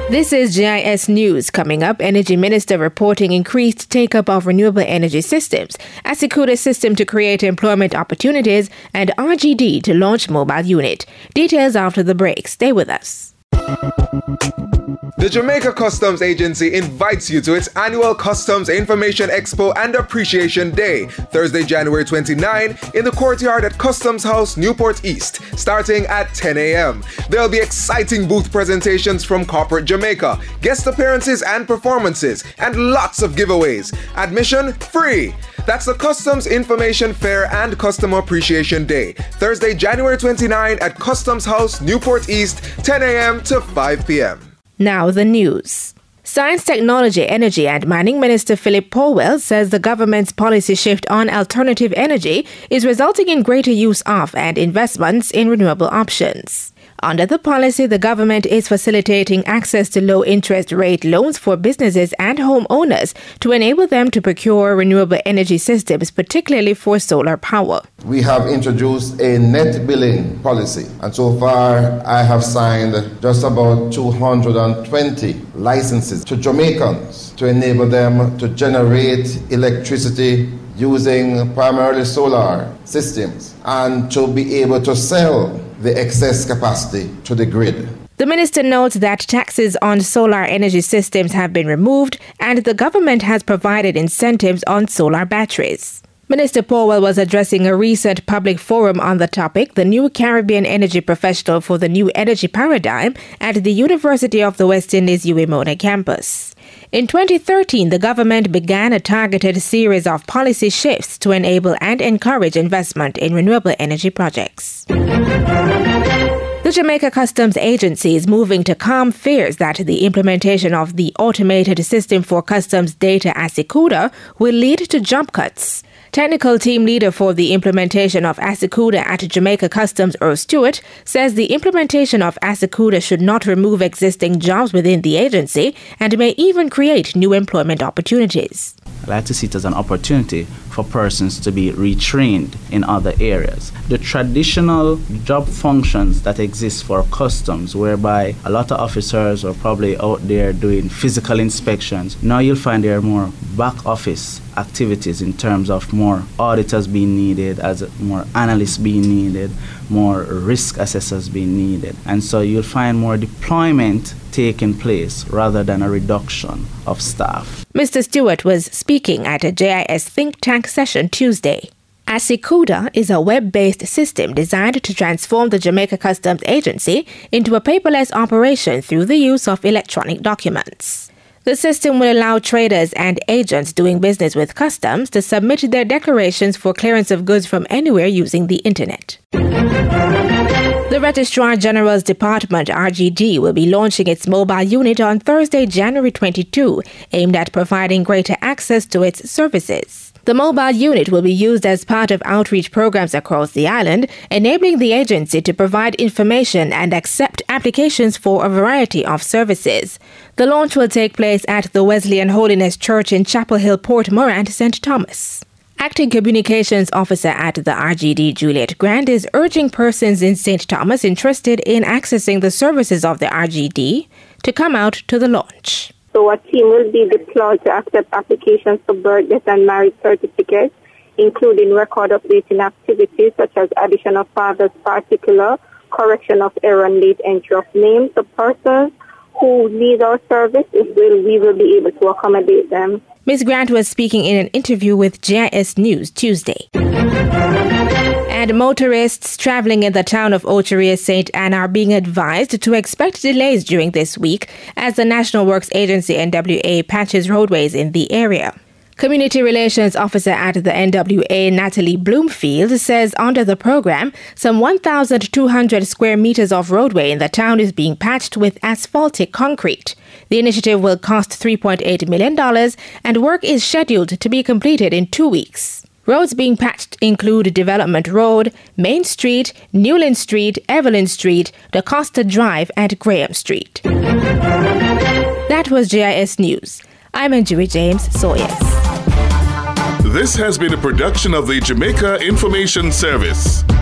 This is GIS News. Coming up, Energy Minister reporting increased take-up of renewable energy systems, Asikuda's system to create employment opportunities, and RGD to launch mobile unit. Details after the break. Stay with us. The Jamaica Customs Agency invites you to its annual Customs Information Expo and Appreciation Day, Thursday, January 29, in the courtyard at Customs House, Newport East, starting at 10 a.m. There'll be exciting booth presentations from corporate Jamaica, guest appearances and performances, and lots of giveaways. Admission free. That's the Customs Information Fair and Customer Appreciation Day, Thursday, January 29 at Customs House, Newport East, 10 a.m. to 5 p.m. Now the news. Science, Technology, Energy and Mining Minister Philip Powell says the government's policy shift on alternative energy is resulting in greater use of and investments in renewable options. Under the policy, the government is facilitating access to low-interest rate loans for businesses and homeowners to enable them to procure renewable energy systems, particularly for solar power. We have introduced a net billing policy, and so far I have signed just about 220 licenses to Jamaicans to enable them to generate electricity using primarily solar systems and to be able to sell the excess capacity to the grid. The minister notes that taxes on solar energy systems have been removed and the government has provided incentives on solar batteries. Minister Powell was addressing a recent public forum on the topic, the New Caribbean Energy Professional for the New Energy Paradigm, at the University of the West Indies UWMONA campus. In 2013, the government began a targeted series of policy shifts to enable and encourage investment in renewable energy projects. The Jamaica Customs Agency is moving to calm fears that the implementation of the automated system for customs data Asikuda will lead to job cuts. Technical team leader for the implementation of Asikuda at Jamaica Customs, Earl Stewart, says the implementation of Asikuda should not remove existing jobs within the agency and may even create new employment opportunities. I like to see it as an opportunity for persons to be retrained in other areas. The traditional job functions that exist for customs, whereby a lot of officers are probably out there doing physical inspections, now you'll find there are more back office activities in terms of more auditors being needed, as more analysts being needed, more risk assessors being needed. And so you'll find more deployment taking place rather than a reduction of staff. Mr. Stewart was speaking at a JIS think tank session Tuesday. Asikuda is a web-based system designed to transform the Jamaica Customs Agency into a paperless operation through the use of electronic documents. The system will allow traders and agents doing business with customs to submit their declarations for clearance of goods from anywhere using the internet. The Registrar General's Department, RGD, will be launching its mobile unit on Thursday, January 22, aimed at providing greater access to its services. The mobile unit will be used as part of outreach programs across the island, enabling the agency to provide information and accept applications for a variety of services. The launch will take place at the Wesleyan Holiness Church in Chapel Hill, Port Morant, St. Thomas. Acting Communications Officer at the RGD, Juliet Grant, is urging persons in St. Thomas interested in accessing the services of the RGD to come out to the launch. So a team will be deployed to accept applications for birth, death and marriage certificates, including record updating activities such as addition of father's particular, correction of error and late entry of names. The persons who need our service, we will be able to accommodate them. Ms. Grant was speaking in an interview with GIS News Tuesday. And motorists traveling in the town of Ocheria St. Anne are being advised to expect delays during this week as the National Works Agency NWA patches roadways in the area. Community Relations Officer at the NWA, Natalie Bloomfield, says under the program, some 1,200 square meters of roadway in the town is being patched with asphaltic concrete. The initiative will cost $3.8 million and work is scheduled to be completed in 2 weeks. Roads being patched include Development Road, Main Street, Newland Street, Evelyn Street, DaCosta Drive, and Graham Street. That was GIS News. I'm Anjuri James Sawyers. This has been a production of the Jamaica Information Service.